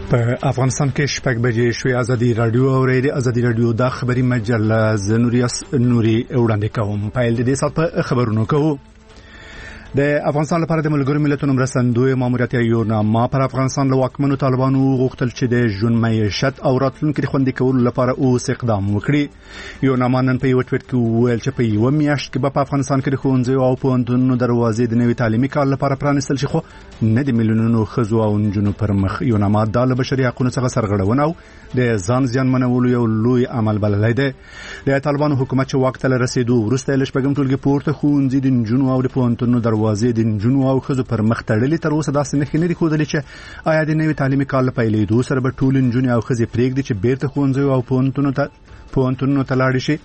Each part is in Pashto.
په افغانستان کې شپږ بجې شوې. ازادي رادیو او ازادي رادیو د خبري مجله نوري وړاندې کوم. په دې سات په خبرونو کوو. د افغانستان لپاره د ملګرو ملتونو مرستندوی ماموریت یو نامه پر افغانستان له واکمنو طالبانو غوښتل چې د ژوند معیشت او راتلونکي خوندي کولو لپاره اوس اقدام وکړي. یو نامه نن په یو ټویټ کې ویل چې په یو میاشت کې په افغانستان کې د ښوونځیو او پوهنتونونو دروازې د نوي تعلیمي کال لپاره پرانیستل شي، خو نه د میلیونونو ښځو او نجونو پر مخ. یو نامه د بشري حقوقو څخه سرغړونه او د ځان زیانمنولو یو لوی عمل بللی دی. د طالبانو حکومت چې واک ته رسیدو وروسته له شپږم ټولګي پورته ښوونځي د نجونو او د پوهنتونونو دروازې د نجونو او ښځو پر مخ تړلې. تر اوسه داسې نښې نه دي ښودلې چې آیا د نوي تعلیمي کال له پیلېدو سره به ټولې نجونې او ښځې پرېږدي چې بیرته ښوونځیو او پوهنتونونو ته لاړې شي.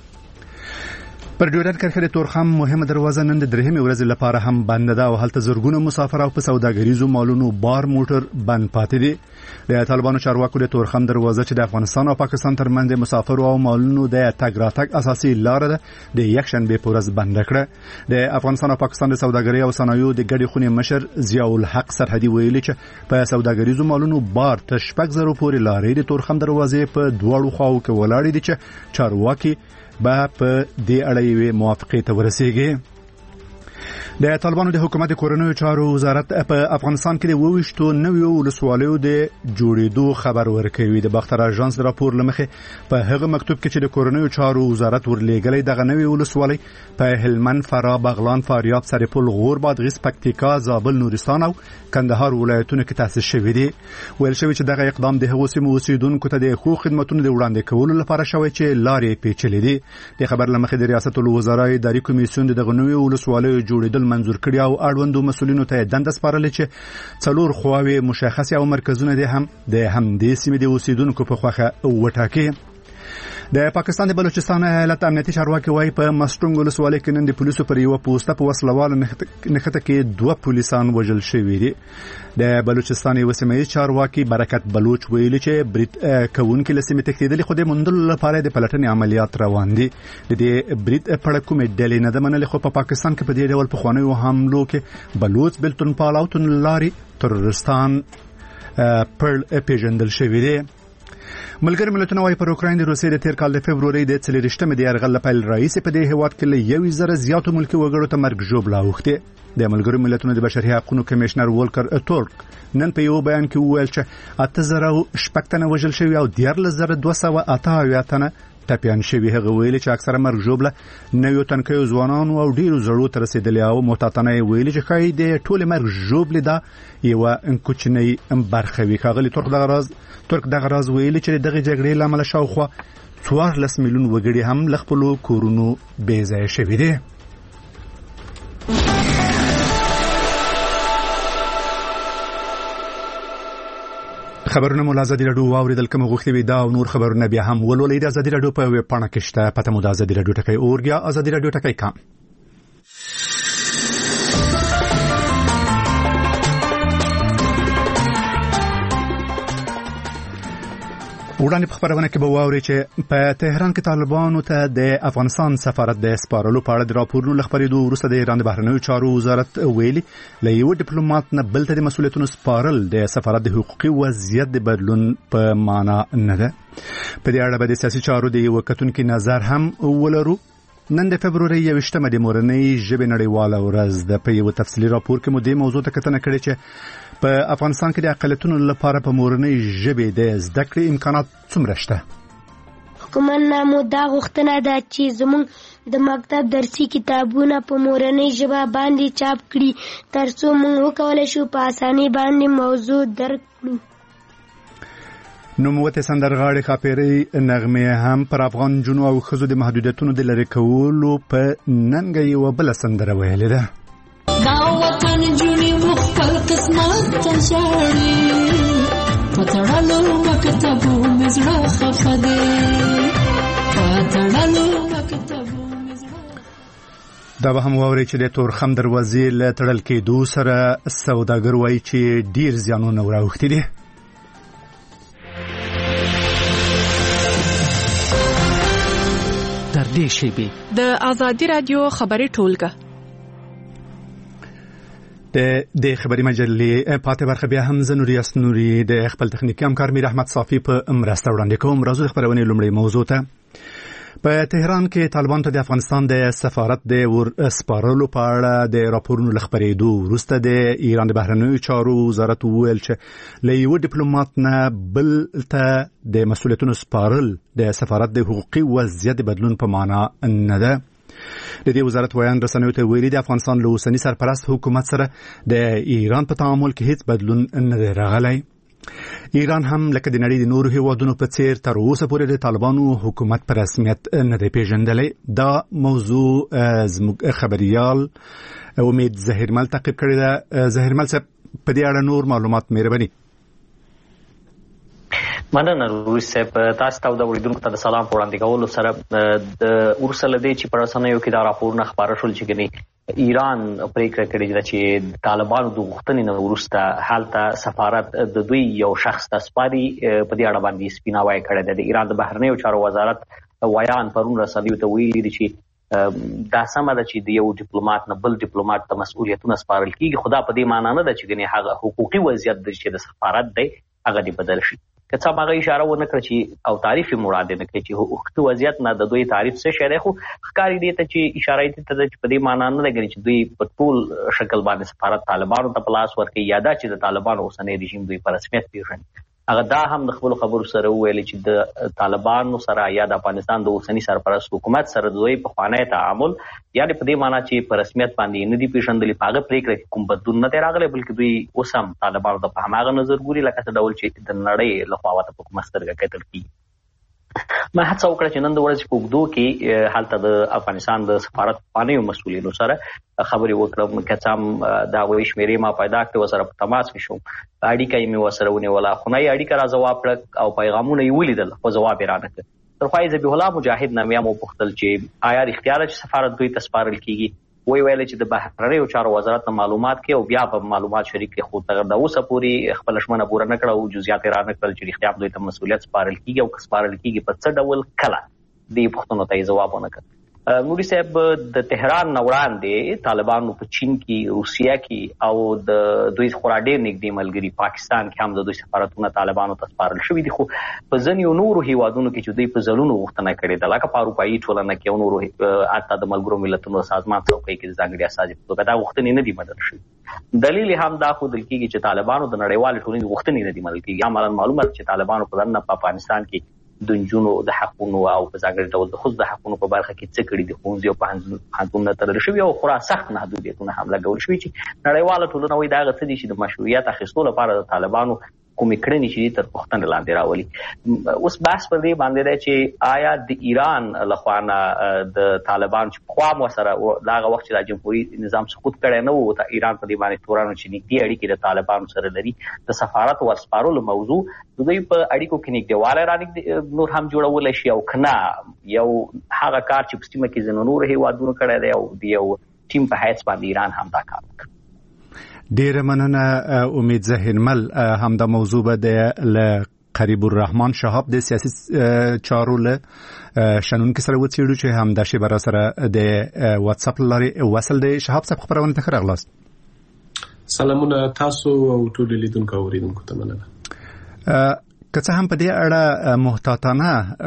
پر ډیورنډ کرښې د تورخم مهمه دروازه نن د درېیمې ورځې لپاره هم بند ده او هلته زرګونه مسافر او په سوداګریزو مالونو بار موټر بند پاتې دي. د طالبانو چارواکو د تورخم دروازه چې د افغانستان او پاکستان ترمنځ د مسافرو او مالونو د تګ راتګ اساسي لار ده د یکشنبه په ورځ بند کړه. د افغانستان او پاکستان د سوداګرۍ او صنایعو د ګډې خونې مشر ضیاء الحق سرحدي ویلي چې په سوداګریزو مالونو بار تر 8,000 پورې لارې د تورخم دروازې په دواړو خواو کې ولاړې دي چې چارواکي به په دې اړه یې موافقه ته ورسیږي. د طالبانو د حکومت کورنیو چارو وزارت په افغانستان کې د 22 نویو ولسوالیو د جوړېدو خبر ورکوي. د باختر اژانس راپور لمخې په هغه مکتوب کې چې د کورنیو چارو وزارت ورلېږلی دغه نوی ولسوالۍ په هلمند، فراه، بغلان، فاریاب، سرپل، غور، بادغیس، پکتیکا، زابل، نورستان او کندهار ولایتونو کې تاسیس شوی دی. ویل شوی چې دغه اقدام د هغو سیمو اوسیدونکو ته د ښو خدماتو د وړاندې کولو لپاره شوی چې لارې پیچلې دي. د خبر لمخې د ریاست الوزرا اداري کمیسیون دغه نوی ولسوالیو جوړېدل منظور کړی او اړوندو مسؤلینو ته دنده سپارلې چې څلور خواوې مشخص او مرکزونه دي هم د همدې سیمې د اوسیدونکو په خوخه وټاکي. د پاکستان د بلوچستان ایالت امنیتي چارواکي وايي په مستونګ ولسوالۍ کې نن د پولیسو پر یو پوسټه په وسلوال نښته کې 2 پولیسان وژل شوي دي. د بلوچستان یو سیمه چارواکي برکت بلوچ ویلي چې برید کوونکي له سیمې تښتېدلي، خو د موندلو لپاره د پلټنې عملیات روان دي. د دې برید په اړه کومې ډلې نه ده منلې، خو په پاکستان کې په دې ډول پخوانیو حملو کې بلوچ، بلتون پال او تونلاري ترورستان پر پیژندل شوي دي. ملګری ملتونه وايي پر اوکراین د روسیې د تیر کال د فبروري د 40مې د یرغل لپاره رئیس په دې هیواد کې له 1,000 زیاتو ملکي وګړو ته مرګ ژوبله اوښتې. د ملګری ملتونو د بشري حقوقو کمشنر وولکر تورک نن په یو بیان کې وویل چې 8,000 تنه وژل شوي او 13,278 تنه ټپیان شوي. هغه ویلي چې اکثره مرګ ژوبله نویو تنکیو ځوانانو او ډیرو زړو ته رسیدلي او محتاطانه ویلي چې ښایي د ټولې مرګ ژوبلې دا یوه کوچنۍ برخه وي. ښاغلي ترک دغه راز ویلي چې دغه جګړې له امله شاوخوا 14 میلیون وګړي هم له خپلو کورونو بې ځایه شوي دي. خبرونه مو ازادي رادیو واوریدل کوم غوښتي وي دا او نور خبرونه بیا هم ولولئ. د ازادي رادیو په ویب پاڼه کې شته، پته مو د ازادي رادیو ټکی اورګیا ازادي رادیو ټکی کام. وړاندې په خبرونه کې به واوري چې په تهران کې طالبانو ته د افغانستان سفارت د سپارلو په اړه د راپورونو له خپرېدو وروسته د ایران د بهرنیو چارو وزارت ویلي له یو ډیپلوماټ نه بل ته د مسؤلیتونو سپارل د سفارت د حقوقي وضعیت د بدلون په معنا نه ده. په دې اړه به د سیاسي چارو د یو کتونکي نظر هم ولرو. نن د فبروري 21مه د مورنۍ ژبې نړیواله ورځ ده. په یو تفصیلي راپور کې مو د موضوع ته کتنه کړې چې په افغانستان کې د اقلیتونو لپاره په مورنۍ ژبې د زده کړې امکانات څومره شته. حکومت نه مو دا غوښتنه ده چې زموږ د مکتب درسي کتابونه په مورنۍ ژبه باندې چاپ کړي ترڅو موږ وکولای شو په اسانۍ باندې موضوع درک کړو. نوموتې سندرغاړې ښاپیرۍ نغمې هم پر افغان جنو او ښځو د محدودیتونو د لرې کولو په ننګه یوه بله سندره ویلې ده. دا وطن جونې مو خپل قسمت ته ژاړي، په تړلو مکتبو مې زړه خفه دی، په تړلو مکتبو مې زړه. دا به هم واورئ چې د تورخم دروازې له تړل کېدو سره سوداګر وایي چې ډیر زیانونه راوښتي دي. در دې شیبې د ازادي رادیو خبري ټولګه د خبري مجلې پاتې برخه بیا هم زنوري اسنوري د خپل تخنیکی همکار میر احمد صافي په مرسته وړاندې کوم. راځو د خبرونې لومړی موضوع ته. په تهران کې طالبان ته د افغانستان د سفارت د ور سپارلو په اړه د راپورونو لخبرېدو وروسته د ایران د بهرنیو چارو وزارت وویل چې له یو ډیپلوماټ نه بل ته د مسؤلیتونو سپارل د سفارت د حقوقي وضعیت بدلون په معنا نه ده. د دې وزارت ویان رسنیو ته ویلي د افغانستان له اوسني سرپرست حکومت سره د ایران په تعامل کې هیڅ بدلون نه دی راغلی. ایران هم لکه د نړۍ د نورو هیوادونو په څیر تر اوسه پورې د طالبانو حکومت په رسمیت نه دی پیژندلی. دا موضوع زموږ خبريال امید ظهیرمل تعقیب کړی ده. ظهیرمل صاحب په دې اړه نور معلومات مهرباني. مننه روي صاحب. تاسو ته د اوریدونکو ته سلام وړاندې کول سره د ورسله دي چې پر اسانه یو کې دا راپورونه خبره شول چې کني ایران پریکړه کړې چې طالبانو د غوښتنې نه ورسته حالت سفارت د دوی یو شخص ته سپاري په دې اړه باندې سپیناوی کړی دی. د ایران د بهرنیو چارو وزارت ویان پرون رسنیو ته ویلي چې دا سمه ده چې د یو ډیپلوماټ نه بل ډیپلوماټ ته مسؤلیتونه سپارل کیږي. خدا په دې معنی نه ده چې کني هغه حقوقي وضعیت د سفارت دی هغه دی بدل شي. که څه هغه اشاره ونه کړ چې او تعریف مراد نه کوي چې حقوقي وضعیت نه د دوی تعریف څه شی دی، خو ښکاری دی ته چې اشاره یې ته چې په دې معنی نه لګي چې دوی په ټول شکل باندې سفارت طالبانو ته پلاس ورکړي یا دا چې د طالبانو اوسنی رژیم دوی په رسمیت پیژني. هغه دا هم د خپل خبرو سره ویل چې د طالبانو سره یا د افغانستان د اوسنی سرپرست حکومت سره دوی په خوانی تعامل یعنی په دې معنی چې په رسمیت باندې نه دي پیژندلي. په هغه پریکړه کوم بدلون نه دی راغلی بلکې دوی اوس هم طالبانو ته په هماغه نظر ګوري لکه څه ډول چې د نړۍ لخوا ورته په کومه سترګه کتل کېږي. ما هڅه وکړه چې نن د ورځې په اوږدو کې هلته د افغانستان د سفارت پخوانیو مسؤلینو سره خبرې وکړم. که څه هم د هغوی شمېرې ما پیدا کړې ورسره په تماس کې شوم، اړیکه یې مې ورسره ونیوله، خونی اړیکه را ځواب کړه او پیغامونه یې ولیدل خو ځواب یې رانه کړ. تر خوا یې ذبیح الله مجاهد نه مې هم وپوښتل چې آیا رښتیا ده چې سفارت دوی ته سپارل کېږي؟ وی ویل چې د بهرنیو چارو وزارت نه معلومات کې او بیا په معلومات شریک کې خو تر د اوسه پورې خپل شمنه پوره نه کړه او جزئیات یې را نه کړل چې رښتیا دوی ته مسؤلیت سپارل کېږي او که سپارل کېږي په څه ډول کله دې پوښتنو ته یې ځواب ونه کړ. نوري صاحب د تهران نه وړاندې طالبانو په چین کې، روسیه کې او د دوی خورا ډېر نږدې ملګري پاکستان کې هم د دوی سفارتونه طالبانو ته سپارل شوي دي. خو په ځینو نورو هیوادونو کې چې دوی په ځلونو غوښتنه کړې ده لکه په اروپایي ټولنه کې او نورو حتی د ملګرو ملتونو سازمان څوکۍ کې د ځانګړي استازي په توګه دا غوښتنې نه دي منل شوي. دلیل هم دا ښودل کېږي چې طالبانو د نړیوالې ټولنې غوښتنې نه دي منل کېږي. عملاً معلومه ده چې طالبانو په دننه په افغانستان کې د نجونو د حقونو او په ځانګړي ډول د ښځو د حقونو په برخه کې څه کړي دي. ښوونځي او پوهنتونونه تړل شوي او خورا سخت محدودیتونه هم لګول شوي چې نړیواله ټولنه وایي دا هغه څه دي چې د مشروعیت اخیستو لپاره د طالبانو کومې کړنې چې تر پوښتنې لاندې راولي. اوس بحث پر دې باندې دی چې آیا د ایران لخوا نه د طالبانو چې پخوا مو سره د هغه وخت چې د جمهوري نظام سقوط کړی نه و ایران په دې باندې تورانو چې نږدې اړیکې د طالبانو سره لري د سفارت ورسپارلو موضوع د دوی په اړیکو کې نږدېوالی را نور هم جوړولی شي او که نه یو هغه کار چې په سیمه کې ځینو نورو هیوادونو کړی دی او د یو ټیم په حیث باندې ایران هم دا کار وکړي. ډیره مننه امید ظهیرمل. همدا موضوع به د قریب الرحمن شهاب د سیاسي چارو له شنونکو سره وڅېړو چې همدا شی برا سره د واتس اپ لارې وصل دی. شهاب صاحب خبرونه ته راغلاست. سلامونه تاسو او ټول لیدونکو او اوریدونکو ته مننه. که څه هم په دې اړه محتاطانه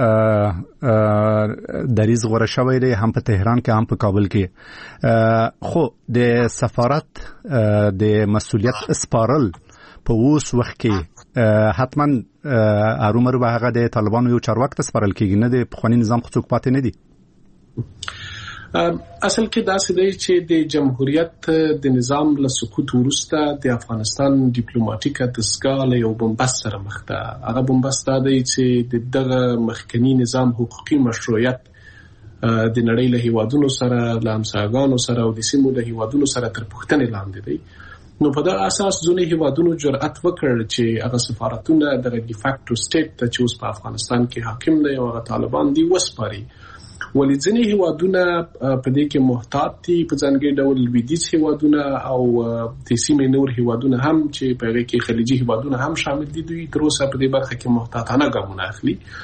دریځ غوره شوی دی هم په تهران کې هم په کابل کې، خو د سفارت د مسؤلیت سپارل په اوس وخت کې حتما ارومرو به هغه د طالبانو یو چارواکي ته سپارل کېږي، نه د پخواني نظام خو څوک پاتې نه دي. اصل کې داسې دی چې د جمهوریت د نظام له سقوط وروسته د افغانستان ډیپلوماټیکه دستګاه له یو بنبست سره مخ ده. هغه بنبست دا دی چې دغه مخکنی نظام حقوقي مشروعیت د نړۍ له هیوادونو سره، له همسایګانو سره او د سیمو له هیوادونو سره تر پوښتنې لاندې دی. نو په دا اساس ځینې هیوادونو جرأت وکړ چې هغه سفارتونه د ډیفاکټو سټیټ ته چې اوس په افغانستان کې حاکم دی او هغه طالبان دی وسپاري. ولې ځینې هیوادونه په دې کې محتاط دي، په ځانګړي ډول لویدیځ هیوادونه او د سیمې نور هیوادونه هم چې په هغې کې خلیجي هیوادونه هم شامل دي، دوی تر اوسه په دې برخه کې محتاطانه ګامونه اخلي.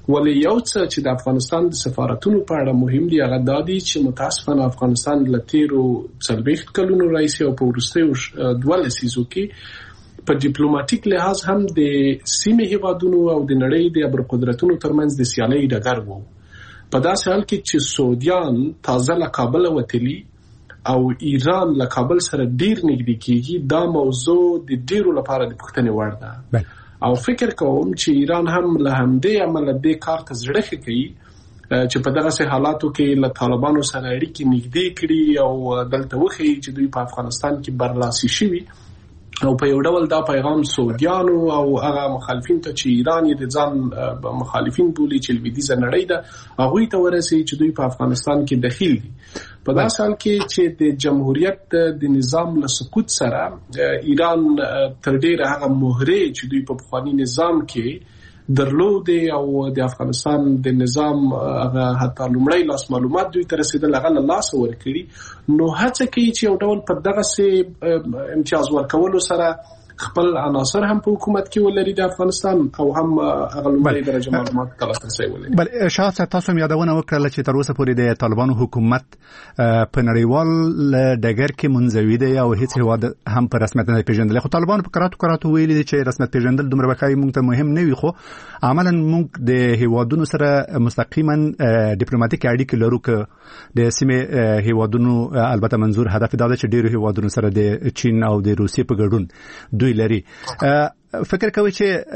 ولې یو څه چې د افغانستان د سفارتونو په اړه مهم دی هغه دا دی چې متاسفانه افغانستان له تیرو 40 کلونو راهیسې او په وروستیو 12 لسیزو کې په ډیپلوماټیک لحاظ هم د سیمې هیوادونو او د نړۍ د ابرقدرتونو ترمنځ د سیالۍ ډګر وو. په داسې حال کې چې سعودیان تازه له کابل وتلي او ایران له کابل سره ډیر نږدې کیږي، دا موضوع د ډیرو لپاره د پوښتنې وړ ده. او فکر کوم چې ایران هم له همدې عمله دې کار ته زړه کوي چې په دغه حالاتو کې له طالبانو سره اړیکې نږدې کړي او دلته وښیي چې دوی په افغانستان کې برلاسي شوي او په یو ډول دا پیغام سعودیانو او هغه مخالفین ته چې ایران یې د ځان مخالفین بولي چې لویدیځه نړۍ ده هغوی ته ورسي چې دوی په افغانستان کې دخیل دي. په داسې حال کې چې د جمهوریت د نظام له سقوط سره ایران تر ډیره هغه مهرې چې دوی په پخواني نظام کې درلودې او د افغانستان د نظام هغه حتی لومړی لاس معلومات دوی ته رسیدل هغه له لاسه ورکړي، نو هڅه کوي چې یو ډول په دغه امتیاز ورکولو سره خپل عناصر هم په حکومت کې ولري د افغانستان او هم هغه لومړی درجه معلومات ترلاسه ولري. بل شاه صاحب تاسو یادونه وکړه چې تر اوسه پورې د طالبانو حکومت په نړیوال ډګر کې منزوي دی او هیڅ هیواد هم په رسمیت نه پیژندل. خو طالبانو په کراتو ویلي دي چې رسمیت پیژندل دومره بقای موږ ته مهم نه وي، خو عملاً موږ د هیوادونو سره مستقیما ډیپلوماټیک اړیکې لرو که د سیمې هیوادونو البته منظور هدف دا دی چې ډیرو هیوادونو سره د چین او د روسیې په ګډون دوی لري. فکر کوي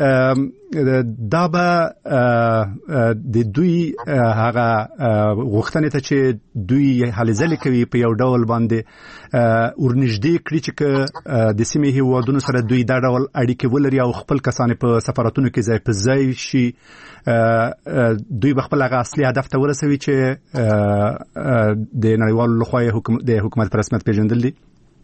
چې دا به د دوی هغه غوښتنې ته چې دوی هلې ځلې کوي په یو ډول باندې ورنږدې کړي چې د سیمې هیوادونو سره دوی دا ډول اړیکې ولري او خپل کسان په سفارتونو کې ځای په ځای شي، دوی به خپل هغه اصلي هدف ته ورسوي چې د نړیوالو لخوا د حکومت په رسمیت پیژندل دي.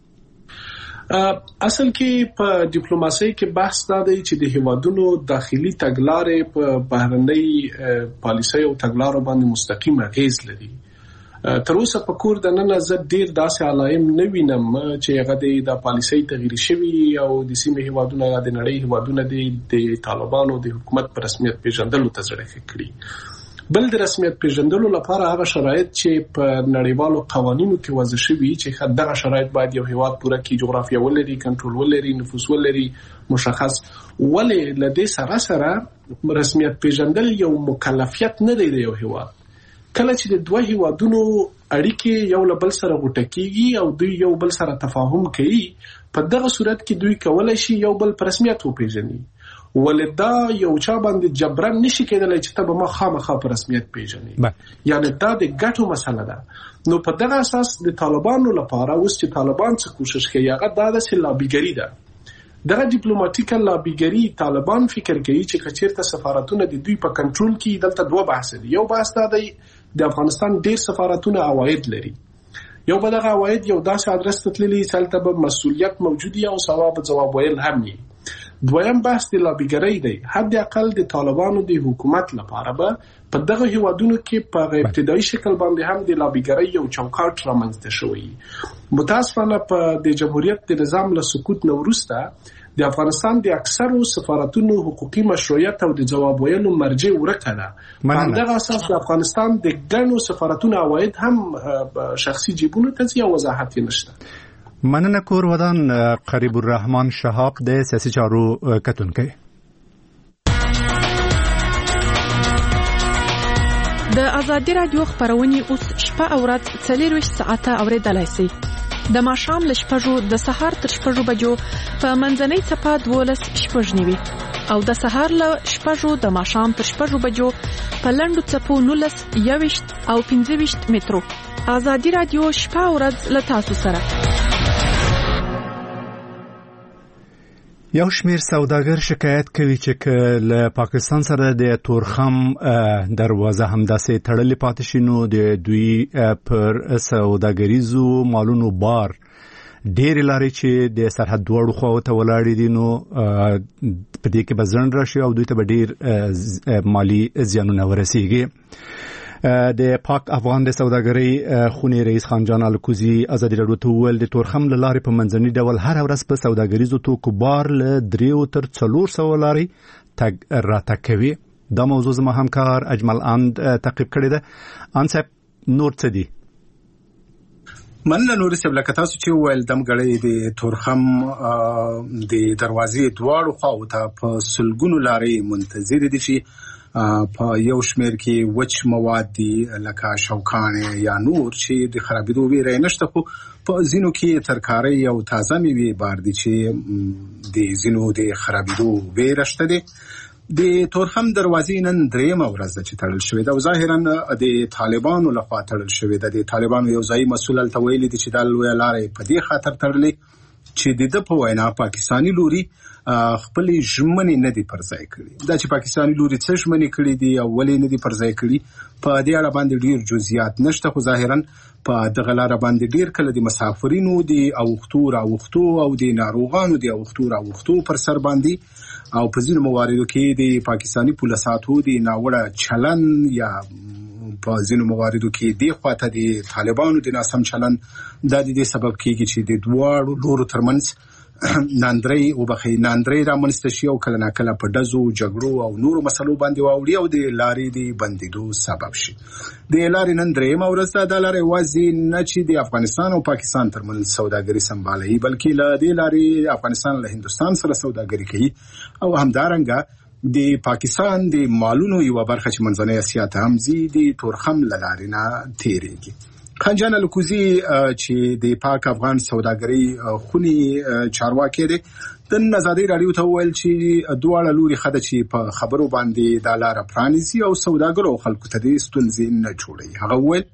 اصل کې په ډیپلوماسۍ کې بحث دا دی چې د هیوادونو داخلي تګلارې په بهرنۍ پالیسۍ او تګلارو باندې مستقیم اغیز لري. تر اوسه په کور د نن زه ډیر داسې علایم نه وینم چې هغه د پالیسۍ تغییر شوي او د سیمې هیوادونو یا د نړۍ هیوادونو د طالبانو د حکومت په رسمیت پیژندلو ته زړه کړي. بل د رسمیت پیژندلو لپاره هغه شرایط چې په نړیوالو قوانینو کې وضع شوي چې دغه شرایط باید یو هیواد پوره کړي، جغرافیه ولري، کنټرول ولري، نفوذ ولري مشخص، ولې له دې سره رسمیت پیژندل یو مکلفیت نه دی د یو هیواد. کله چې د دوه هیوادونو اړیکې یو له بل سره غوټه کیږي او دوی یو بل سره تفاهم کوي، په دغه صورت کې دوی کولای شي یو بل په رسمیت وپیژني، ولدا یو چا باندې جبران نشي کېدلی چې ته به ما خامخا په رسمیت پیژني، یعنی دا د ګټو مسله ده. نو په دغه اساس د طالبانو لپاره اوس چې طالبان څه کوشش کوي هغه دا د لابیګری ده. دغه ډیپلوماټیکه لابیګری طالبان فکر کوي چې کچیرته سفارتونه د دوی په کنټرول کې دلته دوه بحث دي. یو بحث دا دی د افغانستان ډیر سفارتونه عواید لري، یو به دغه عواید یو داسې ادرس ته تللي چې هلته به مسؤلیت موجود وي او ثواب ځواب ویل هم وي. دویم بحث د لابیګری دی. حد اقل د طالبانو د حکومت لپاره به په دغه هیوادونو کې په ابتدایي شکل باندې هم د لابیګری یو چوکاټ رامنځته شوی. متاسفانه په د جمهوریت د نظام له سقوط نه وروسته د افغانستان د اکثرو سفارتونو حقوقي مشروعیت او د جواب ویلو مرجع ورکه ده. په دغه اساس د افغانستان د ګڼو سفارتونو عواید هم شخصي جیبونو ته ځي او وضاحت نشته. مننه کور ودان قریب الرحمن شهاب د سیاسي چارو کتونکي. د ازادي رادیو خبرونه اوس شپه او ورځ 24 ساعته اوریدلای شئ. د ماښام ل شپږو د سهار تر شپږو بجو په منځنۍ صفه 12 شپږنیوي او د سهار ل شپږو د ماښام تر شپږو بجو په لنډو صفو 19 21 او 25 مترو. ازادي رادیو شپه او ورځ ل تاسو سره. یو شمیر سوداګر شکایت کوي چې له پاکستان سره د تورخم دروازه همداسې تړلې پاتې شي، نو د دوی پر سوداګریزو مالونو بار ډېرې لارې چې د سرحد دواړو خواو ته ولاړې دي، نو په دې کې به ځنډ راشي او دوی ته به ډېر مالي زیانونه ورسیږي. د پاک افغان د سوداګرۍ خونې رئیس خان جان الکوزي ازادي راډیو ته وویل د تورخم له لارې په منځني ډول هر ورځ په سوداګریزو توکو بار له 3 تر 400 لارې تګ راتګ کوي. دا موضوع زما همکار اجمل اند تعقیب کړی ده. ان صاحب نور څه دي؟ مننه نور صاحب، لکه تاسو چې ویل دمګړی د تورخم د دروازې دواړو خواو ته په سلګونو لارې منتظر دي چې په یو شمیر کې وچ مواد دي لکه شوکانې یا نور چې د خرابېدو ویره نشته، خو په ځینو کې ترکاري او تازه میوې بار دي چې د ځینو د خرابېدو ویره شته دي. د تورخم دروازې نن درېمه ورځ ده چې تړل شوې ده او ظاهرا د طالبانو لخوا تړل شوې ده. د طالبانو یو ځایي مسؤل هلته ویلي دي چې دا لویه لاره په دې خاطر تړلې چې د په وینا پاکستاني لوري خپلې ژمنې نه دي پر ځای کړي. دا چې پاکستاني لوري څه ژمنې کړي دي او ولې نه دي پر ځای کړي په دې اړه باندې ډېر جزئیات نشته، خو ظاهرا په دغه لاره باندې ډېر کله د مسافرینو د اوښتو او د ناروغانو د اوښتو پر سر باندې او په ځینو مواردو کې د پاکستاني پولیساتو د ناوړه چلن یا په ځینو مواردو کې د خواته د طالبانو د ناسم چلن د دې سبب کېږي چې د دواړو لورو ترمنځ ناندري رامنځته شي او کله ناکله په ډزو جګړو او نورو مسلو باندې واوړي او د لارې د بندیدو سبب شي. د لارې نن درېمه ورځ ده. د لارې یوازې نه چې د افغانستان او پاکستان ترمنځ سوداګري سمبالوي، بلکې له دې لارې افغانستان له هندوستان سره سوداګري کوي او همدارنګه د پاکستان د مالونو یو برخه چې منځنۍ اسیا ته هم ځي د تورخم له لارې نه تیریږي. خنجان الکوزی چې د پاک افغان سوداګري خونی چارواکي دی د ازادي رادیو ته ویل چې دواړه لوري خده چې په خبرو باندې د لار پرانیزي او سوداګرو خلکو ته د ستونزې نه جوړي. هغه ویل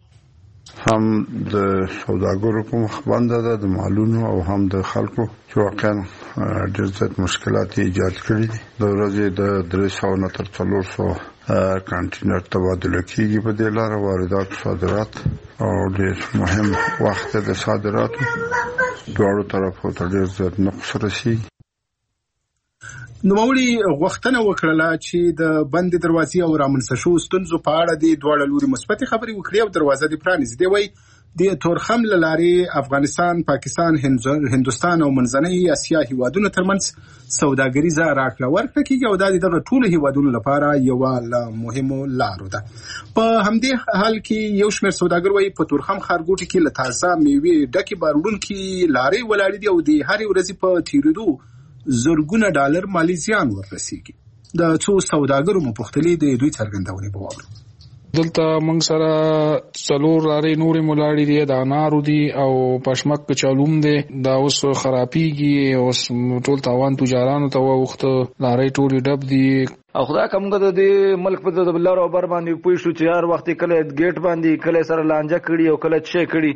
هم د سوداګرو په مخ باندې ده د مالونو او هم د خلکو چې واقعا ډېر زیات مشکلات ایجاد کړي دي. د ورځې د 300 نه تر 400 کانټینر تبادله کیږي په دې لار، واردات صادرات او ډېر مهم وخت د صادراتو دواړو طرفو ته ډېر زیات نقص رسیږي. نوموړي غوښتنه وکړه چې د بند دروازې او رامنځته شو ستونزو په اړه د دواړو لوري مثبت خبرې وکړي او دروازه دې پرانیزي. دی وایي د تورخم له لارې افغانستان، پاکستان، هندوستان او منځنۍ اسیا هیوادونو ترمنځ سوداګریزه راکړه ورکړه کیږي او دا دغه ټولو هیوادونو لپاره یو له مهمو لارو ده. په همدې حال کې یو شمېر سوداګر وایي په تورخم ښارګوټي کې له تازه میوې ډکې باروړونکي لارې ولاړې دي او د هرې ورځې په تیریدو زرګونه ډالر مالي زیان وررسیږي. د څو سوداګرو مپوښتلې د دوی څرګندونې به واورو. دلته موږ سره څلور لارې نورې ملاړې دي، د انارو دي او پشمک چالوم دي. دا اوس خرابېږي، اوس ټول تاوان تجارانو ته وخته لارې ټولې ډب دي. او خدای کومګه د ملک په د بلار او بر باندې پوي شو چې هر وخت کله گیټ باندې کله سره لانجه کړي او کله چې کړي.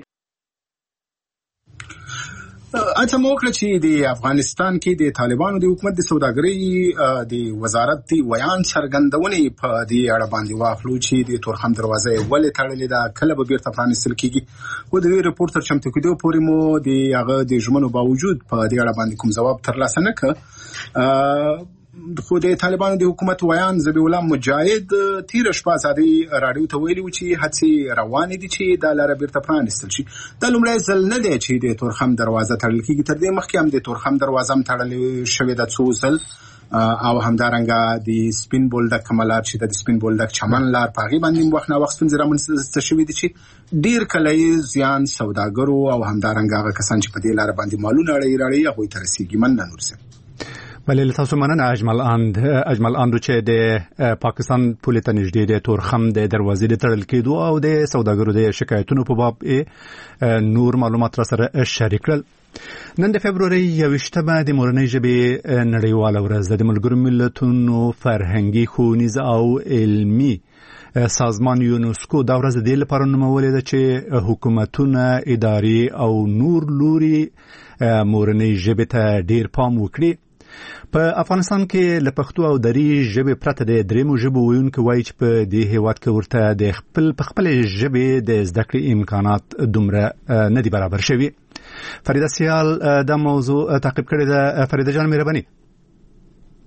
اته موکړه چې د افغانستان کې د طالبانو د حکومت د سوداګرۍ د وزارت دی ویان څرګندونې په دې اړه باندې واخلو چې د تورخم دروازه ولې تړلې ده، کله به بیرته پرانیستل کیږي. و د دې رپورټ تر چمتو کېدو پورې مو د هغه د ژمنو باوجود په دې اړه باندې کوم ځواب ترلاسه نه کړ. خو د طالبانو د حکومت ویان ذبیح الله مجاهد تیر شپه ازادي رادیو ته ویلي چې هڅې روانې دي چې دا لاره بیرته پرانیستل شي. دا لومړی ځل نه دی چې د تورخم دروازه تړل کیږي. تر دې مخکې هم د تورخم دروازه هم تړل شوې ده څو ځل او همدارنګه د سپین بولدک کمالات چې د سپین بولدک چمن لار په هغې باندې وخت نه وخت ستونزې رامنځته شوې دي چې ډېر کله یې زیان سوداګرو او همدارنګه هغه کسان چې په دې لاره باندې مالونه اړوي هغوی ته رسیږي. مننه نور صاحب. بله تاسو مننه اجمل اندو چې د پاکستان پولیس ته نږدې د تورخم د دروازې د تړل کېدو او د سوداګرو د شکایتونو په باب نور معلومات را سره شریک کړل. نن د فبروري 28مه د مورنۍ ژبې نړیواله ورځ ده. د ملګرو ملتونو فرهنګي، ښوونیز او علمي سازمان یونسکو دا ورځ د دې لپاره نومولې ده چې حکومتونه، ادارې او نور لوري مورنۍ ژبې ته ډیر پام وکړي. په افغانستان کې له پښتو او دري ژبې پرته د درېیمو ژبو ویونکي وایي چې په دې هېواد کې ورته د خپلې ژبې د زده کړې امکانات دومره نه دي برابر شوي. فریده سیال دا موضوع تعقیب کړې ده. فریده جان مهرباني.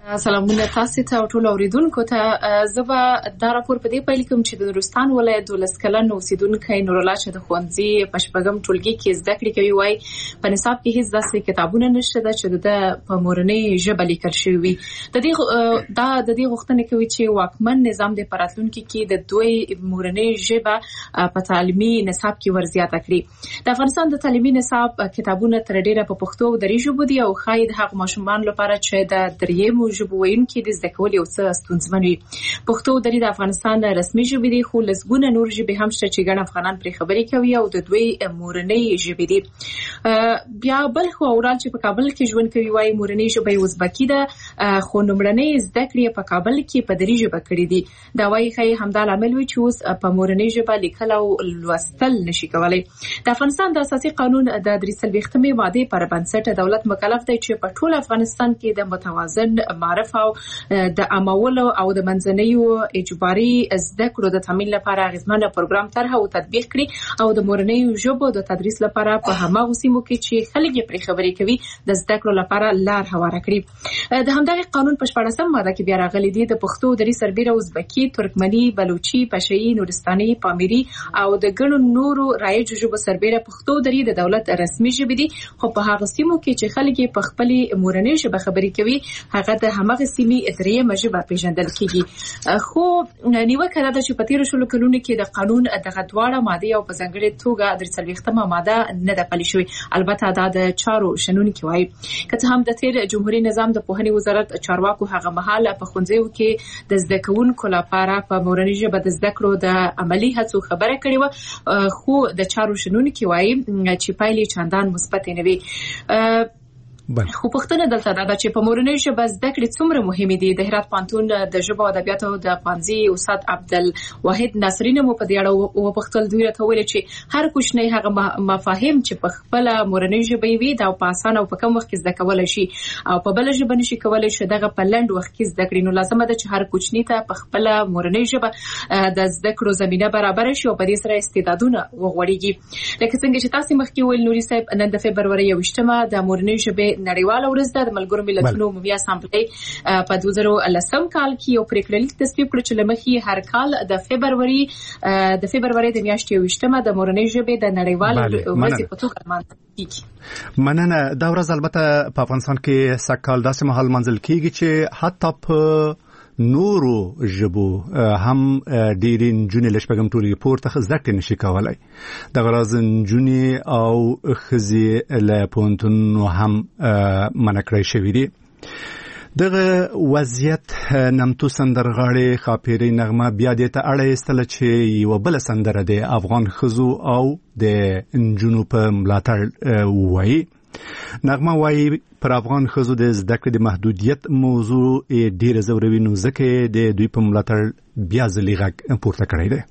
سلامونه تاسو ته ټول اوریدونکو ته زبا دا راپور په دې پیل کوم چې د نورستان ولایت 12 کلن اوسیدونکو نور الله چې د خوندزي پښپغم ټولګي کې زده کړې کوي وای په نصاب کې هیڅ داسې کتابونه نشته چې د په مورنۍ ژبه لیکل شوی وي د دې غوښتنه کوي چې واکمن نظام د پراتلونکو کې د دوی مورنۍ ژبه په تعلیمي نصاب کې ورزیاته کړي د افغانستان د تعلیمي نصاب کتابونه تر ډیره په پښتو او دري ژبه دي او خاید هغه ماشومان لپاره چې د دریمو ژبو ویونکي د زده کول یو څه ستونزمن وي پښتو دري د افغانستان د رسمي ژبې دي خو لسګونه نور ژبې هم شته چې ګڼ افغانان پرې خبرې کوي او د دوی مورنۍ ژبې دي بیا بل خو اورال چې په کابل کې ژوند کوي وای مورنۍ ژبه ازبکی ده خو نمړنۍ زده کړې په کابل کې په دري ژبه کړې دي دا وایي خی همدا عامل وي چې اوس په مورنۍ ژبه لیکل او لوستل نشي کولای د افغانستان د اساسي قانون د 340مې ماده پر بنسټ دولت مکلف دی چې په ټول افغانستان کې د متوازن معرف او د عامولو او د منځنیو اجباري زده کړو د تامین لپاره غزمنه پروګرام طرح او تطبیق کړي او د مورنۍ ژبو د تدریس لپاره په هماغه سیمو کې چې خلک پرې خبرې کوي د زده کړو لپاره لار هواره کړي د همدغه قانون په 14 ماده کې بیا راغلي دي د پښتو دري سربېره ازبکی ترکمني بلوچي پشهي نورستاني پامیري او د ګڼو نورو رایج ژبو سربېره پښتو دري د دولت رسمي ژبې دي خو په هغه سیمو کې چې خلک په خپل مورنۍ ژبه خبرې کوي هغه د همغه سیمې درېیمه ژبه پیژندل کیږي خو نیوکه ده چې په 13 کلونو کې د قانون دغه دواړه ماده او په ځانګړي توګه 43مه ماده نه ده پلي شوې البته دا د چارو شنونکو وایي که هم د تیر جمهوریت نظام د پوهنې وزارت چارواکو هغه مهال په ښوونځیو کې د زده کوونکو لپاره په مورنۍ ژبه د زده کړو د عملی هڅو خبره کړې و خو د چارو شنونکو وایي چې پایلې چندان مثبت نه وي خو پښتنه دلته دا چې په مورنۍ ژبه زده کړې څومره مهمه دي د هرات پانتون د ژبه او ادبیاتو د پانځي استاد عبدالواحد ناصری مو په دې اړه و پختل دوی ته ویل چې هر کوښنۍ هغه مفاهیم چې په خپل مورنۍ ژبه وي دا په اسانه او په کم وخت کې زده کولای شي او په بل ژبه نشي کولای شي دغه په لند وخت کې زده کړي نو لازمه ده چې هر کوښنۍ ته په خپل مورنۍ ژبه د زده کړو زمينه برابر شي او په دې سره استعدادونه وغوړيږي لکه څنګه چې تاسو مخکې ویل نوري صاحب نن د فبرवरी 28مه د مورنۍ ژبه نړیواله ورځ ده د ملګرو ملتونو عمومي اسامبلې په 2010 کال کې یو پریکړه لیک تصویب کړ چې لمخې هر کال د فبرवरी د میاشتې 28مه د مورنۍ ژبې د نړیواله ورځ په توګه لمانځل کیږي مننه دا ورځ البته په افغانستان کې سکهال داسې مهال منځل کیږي چې حتی په نورو ژبو هم ډېرې نجونې له شپږم ټولګي پورته زده کړې نشي کولای دغه راز نجونې او ښځې له پوهنتونونو هم منع کړای شوي دي دغه وضعیت نمتو سندرغاړي خاپيري نغمه بیا د ته اړه استل چې یو بل سندره د افغان خزو او د نجونو په ملاتړ وایي نغمه وایي پر افغان خزو د زده کړې د محدودیت موضوع ډیره زوروي نو ځکه د دوی په ملاتړ بیا ځلې غږ پورته کړی دی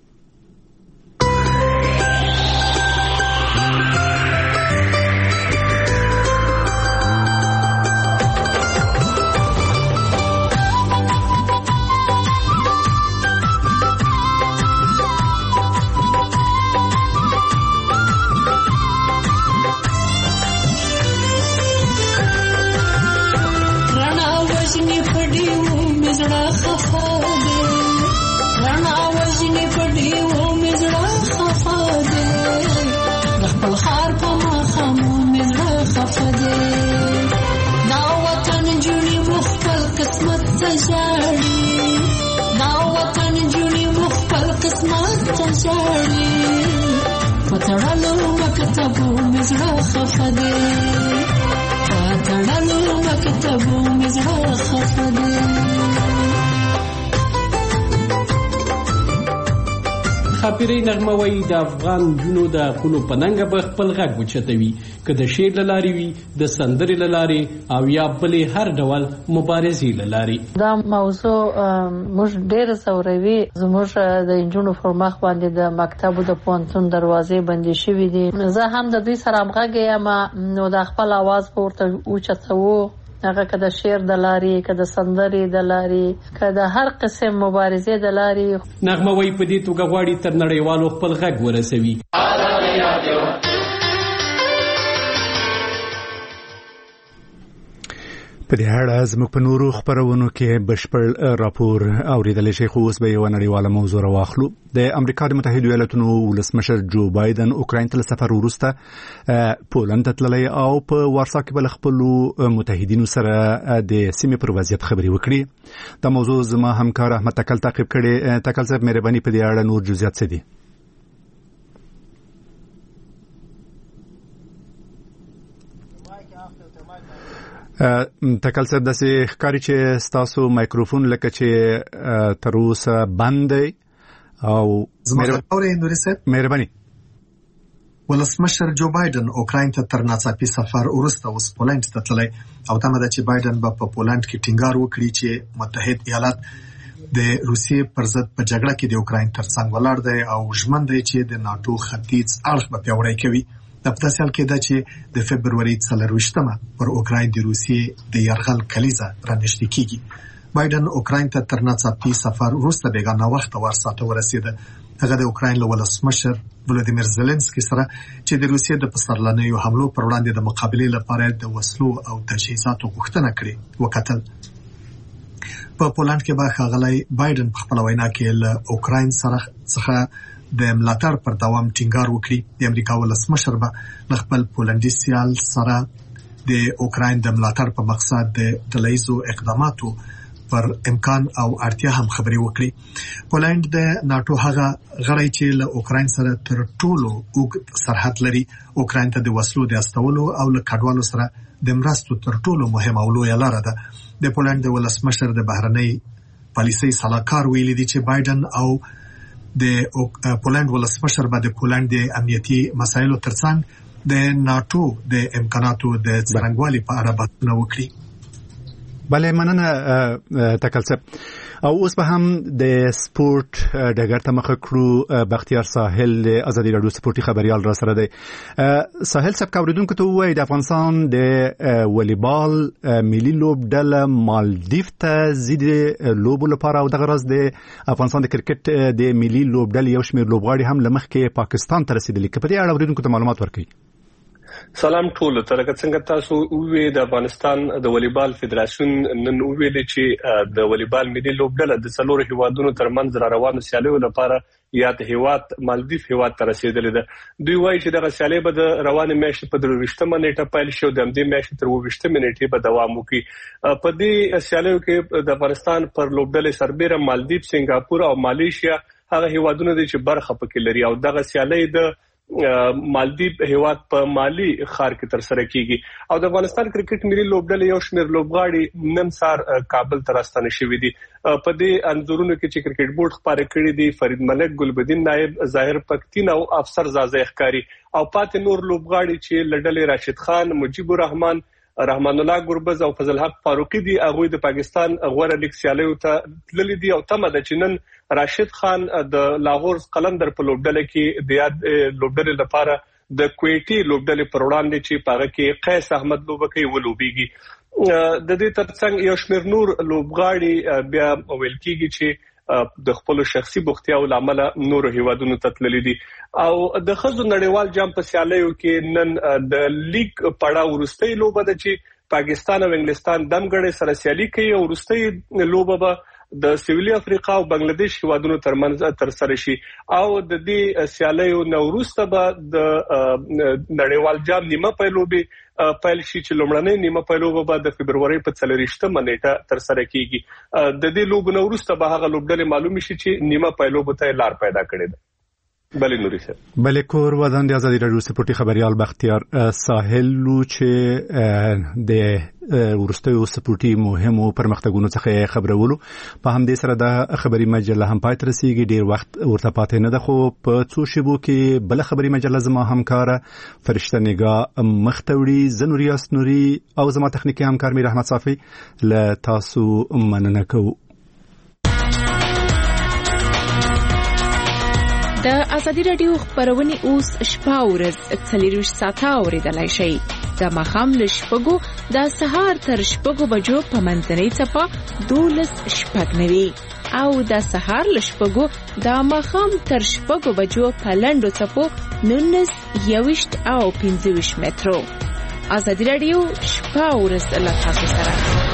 پتړلو مکتبو مزړه خفده پتړلو مکتبو مزړه خفده خاپيري نغمه وایي د افغان جنو د خلو پننګ به خپل غږ وچتوي که د شعر لاري وي د سندرې لاري او یا بلې هر ډول مبارزې لاري دا موضوع موږ ډېر زوروي زموږ د انجونو پر مخ باندې د مکتب د پوهنتون دروازې بندې شوې دي زه هم د دوی سره همغږی یم نو د خپل आवाज پورته اوچتو هغه که د شعر د لاري که د سندرې د لاري که د هر قسم مبارزې د لاري نغمه وایي په دې توګه غواړي تر نړیوالو خپل غږ ورسوي په دې اړه زموږ په نورو خبرونو کې بشپړ راپور اوریدل شي. خو اوس به یو نړیواله موضوع راواخلو. د امریکا د متحده ایالاتونو ولسمشر جو بایدن اوکراین ته سفر وروسته پولند ته تللی او په وارسا کې بل خپل متحدینو سره د سیمې پر وضعیت خبري وکړي. دا موضوع زما همکار احمد تکل تعقیب کړي. تکل صاحب مهرباني په دې اړه نور جزئیات څه دي؟ تکل صاحب داسې ښکاري چې ستاسو مایکروفون لکه چې تر اوسه بند دی او مهرباني. ولسمشر جو بایدن اوکراین ته تر ناڅاپي سفر وروسته اوس پولند ته تللی او تمه ده چې بایدن به په پولند کې ټینګار وکړي چې متحد ایالات د روسیې پر ضد په جګړه کې د اوکراین ترڅنګ ولاړ دی او ژمن دی چې د ناتو ختیځ اړخ به پیاوړی کوي. د پتاسیال کې ده چې د فبروري 24مه پر اوکراین د روسیې د یرغل کلیزه رانږدې کیږي. بایدن اوکراین ته تر ناڅاپي سفر وروسته بیګانه وخت وارسا ته ورسېده. هغه د اوکراین له ولسمشر ولودیمیر زيلنسکي سره چې د روسیې د پسرلنیو حملو پر وړاندې د مقابلې لپاره د وسلو او تجهیزاتو غوښتنه کړې وکتل. په پولند کې به ښاغلی بایدن په خپل وینا کې له اوکراین سره څخه د ملاتړ پر دوام ټینګار وکړي. د امریکا ولسمشر به خپل پولندي سیال سره د اوکراین د ملاتړ په مقصد د ډلهییزو اقداماتو پر امکان او اړتیا هم خبرې وکړي. پولند د ناتو هغه غړی چې له اوکراین سره تر ټولو اوږد سرحد لري. اوکراین ته د وسلو د استولو او له کډوالو سره د مرستو تر ټولو مهمه او لویه لاره ده. د پولند د ولسمشر د بهرنۍ پالیسۍ سلاکار ویلي دي چې بایدن او د پولند ولسمشر به د پولند د امنیتي مسایلو ترڅنګ د ناتو د امکاناتو د څرنګوالي په اړه بحثونه وکړي. بله مننه تکل صاحب. او اوس به هم د سپورت ډګر ته مخه کړو. بختیار ساحل د ازادي رادیو سپورتي خبريال را سره دی. ساحل صاحب کوریدونکو ته وایي د افغانستان د والیبال ملي لوبډله مالدیف ته زید لوبو لپاره او دغه راز د افغانستان د کرکټ د ملي لوبډلې یو شمېر لوبغاړي هم لمخکې پاکستان ته رسیدلي. په دې اړه اوریدونکو ته معلومات ورکړي. سلام ټول ته. لکه څنګه تاسو وې د افغانستان د والیبال فدراسیون نن ویلي چې د والیبال ملي لوبډله د څلورو هیوادونو ترمنځ را روانو سیالیو لپاره یا د هیواد مالدیف هیواد ته رسیدلې ده. دوی وایي چې دغه سیالي به د روانې میاشتې په 23مه نیټه پیل شي او د همدې میاشتې تر 28مه نیټې به دوام وکړي. په دې سیالیو کې د افغانستان پر لوبډلې سربېره مالدیف، سنگاپور او مالیشیا هغه هیوادونه دي چې برخه پکې لري او دغه سیالي د مالدیپ هیواد په مالی ښار کې تر سره کیږي. او د افغانستان کرکټ ملي لوبډلې یو شمېر لوبغاړي نن سهار کابل ته راستنه شوي دي. په دې انځورونو کې چې کرکټ بورډ خپاره کړی دي فرید ملک، ګلبدین نائب، ظاهر پختین او افسر زازه ښکاری او پاتې نور لوبغاړي چې لډلې راشد خان، مجيب الرحمن، رحمان الله ګربز او فضل حق فاروقي دي. هغه د پاکستان غوړه لیګ سیالیو ته تللي دي او تمه ده چې نن راشد خان د لاهور قلندر په لوبډله کې د یاد لوبډلې لپاره د کویټي لوبډلې پر وړاندې چې پاره کې قیس احمد لوبکي ولوبيږي. د دې ترڅنګ یو شمېر نور لوبغاړي بیا ویل کېږي چې د خپل شخصي بوختیاو لامل نور هیوادونو ته تللي دي. او د خزو نړیوال جام په سیالیو کې نن د لیګ پړاو وروستۍ لوبه ده چې پاکستان او انګلستان دمګړې سره سیالي کوي او وروستۍ لوبه به د سویلي افریقا او بنگلاديش هیوادونو ترمنځ تر سره شي او د دې سیالیو نو وروسته به د نړیوال جام نیمه پیلوبي پیل شي چې لومړنۍ نیمه پیلوبه به د فبرवरी په 24مه نیټه تر سره کیږي. د دې لوبونو وروسته به هغه لوبډلې معلوم شي چې نیمه پیلوبه ته لار پیدا کړې ده. بله نوري صاحب. بله کور ودان د ازادي رادیو سپورتي خبريال بختیار ساحل چې د ورستیو سپورتي مهمو پرمختګونو څخه خبرولو په همدې سره د خبري مجله هم پاتې رسیږي. ډیر وخت ورته پاتې نه ده خو په څو شیبو کې بل خبري مجله زما همکاره فرشته نگاه مختوړي زنوریاس نوري او زما تخنیکی همکار میر احمد صافي له تاسو مننه کوم. د ازادي رادیو خبرونه اوس شپه ورځ 24 ساعته اوریدلای شئ. د مخام له شپږو د سهار تر شپږو بجو په منځنۍ څپه 12 شپږ او د سهار له شپږو د مخام تر شپږو بجو په لنډو څپو 19 21 او 25 مترو. ازادي رادیو شپه ورځ له تاسو سره